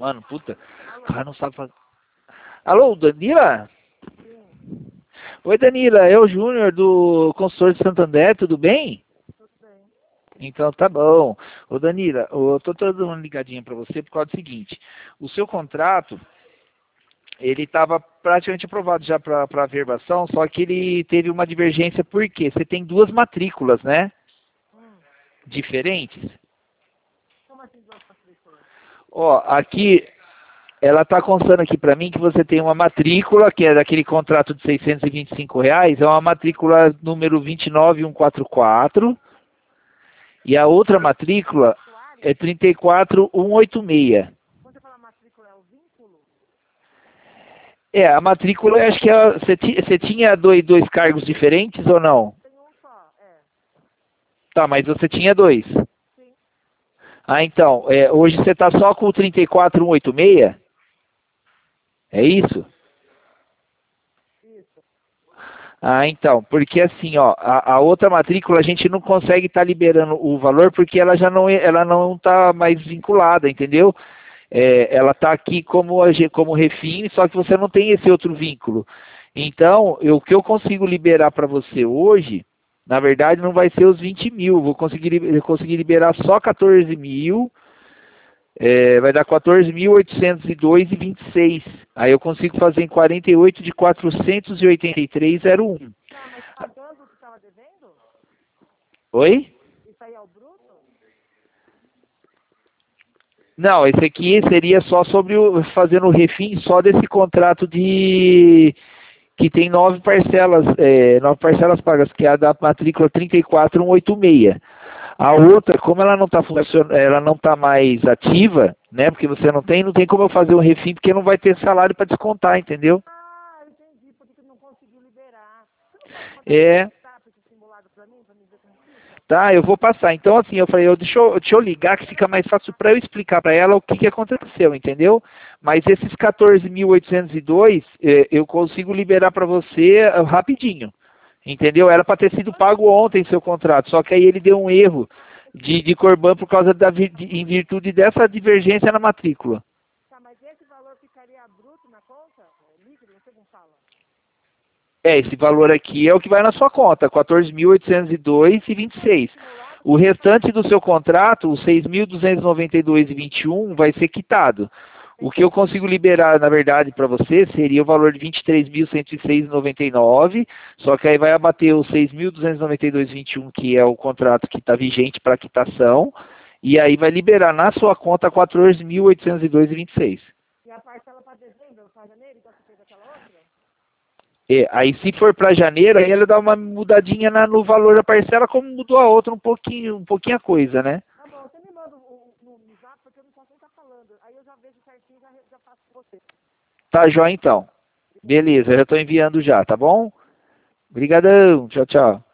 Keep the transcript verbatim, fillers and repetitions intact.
Mano, puta, o cara não sabe fazer. Alô, Danila? Oi, Danila, é o Júnior do consultor de Santander, tudo bem? Tudo bem. Então tá bom. Ô Danila, eu tô dando uma ligadinha pra você por causa do seguinte. O seu contrato, ele estava praticamente aprovado já para a averbação, só que ele teve uma divergência porque você tem duas matrículas, né? Hum. Diferentes. Como assim duas matrículas? Ó, aqui, ela está constando aqui para mim que você tem uma matrícula, que é daquele contrato de seiscentos e vinte e cinco reais, é uma matrícula número vinte e nove mil cento e quarenta e quatro, e a outra matrícula é trinta e quatro mil cento e oitenta e seis. Quando você fala matrícula, é o vínculo? É, a matrícula, eu acho que é, você, ti- você tinha dois, dois cargos diferentes ou não? Tem um só, é. Tá, mas você tinha dois. Sim. Ah, então, é, hoje você está só com o trinta e quatro mil cento e oitenta e seis? É isso? Isso. Ah, então, porque assim, ó, a, a outra matrícula a gente não consegue estar liberando o valor porque ela já não, é- ela não está mais vinculada, entendeu? É, ela está aqui como, a G- como refim, só que você não tem esse outro vínculo. Então, eu- o que eu consigo liberar para você hoje, na verdade, não vai ser os vinte mil, vou conseguir, li- conseguir liberar só quatorze mil. É, vai dar quatorze mil oitocentos e dois e vinte e seis. Aí eu consigo fazer em quarenta e oito de quatrocentos e oitenta e três e zero um. Tá, mas pagando o que estava devendo? Oi? Isso aí é o bruto? Não, esse aqui seria só sobre o fazendo o refim só desse contrato de que tem nove parcelas, é, nove parcelas pagas, que é a da matrícula trinta e quatro mil cento e oitenta e seis. A outra, como ela não está funcionando, ela não está mais ativa, né? Porque você não tem, não tem como eu fazer um refim porque não vai ter salário para descontar, entendeu? Ah, eu entendi. Por que que não conseguiu liberar? Você não pode mandar É, um WhatsApp esse simulado pra mim, pra me ver como fica? tá, eu vou passar. Então, assim, eu falei, eu, deixa, eu, deixa eu ligar que fica mais fácil para eu explicar para ela o que, que aconteceu, entendeu? Mas esses quatorze mil oitocentos e dois, eh, eu consigo liberar para você eh, rapidinho, entendeu? Era para ter sido pago ontem seu contrato, só que aí ele deu um erro de, de Corban por causa da, vi- de- em virtude dessa divergência na matrícula. Tá, mas esse valor ficaria bruto na conta? É líquido, você não fala? É, esse valor aqui é o que vai na sua conta, quatorze mil oitocentos e dois e vinte e seis. Simulado? O restante do seu contrato, os seis mil duzentos e noventa e dois e vinte e um, vai ser quitado. O que eu consigo liberar, na verdade, para você, seria o valor de vinte e três mil cento e seis e noventa e nove, só que aí vai abater os seis mil duzentos e noventa e dois e vinte e um, que é o contrato que está vigente para quitação, e aí vai liberar na sua conta quatorze mil oitocentos e dois e vinte e seis. E a parcela para dezembro, para janeiro, igual você fez aquela outra? É, aí se for para janeiro, aí ele dá uma mudadinha na- no valor da parcela, como mudou a outra um pouquinho, um pouquinho a coisa, né? Tá bom, você me manda o, o, no, no zap, porque eu não posso nem estar falando. Aí eu já vejo certinho e já, já faço com você. Tá jóia então. Beleza, eu já estou enviando já, tá bom? Obrigadão, tchau, tchau.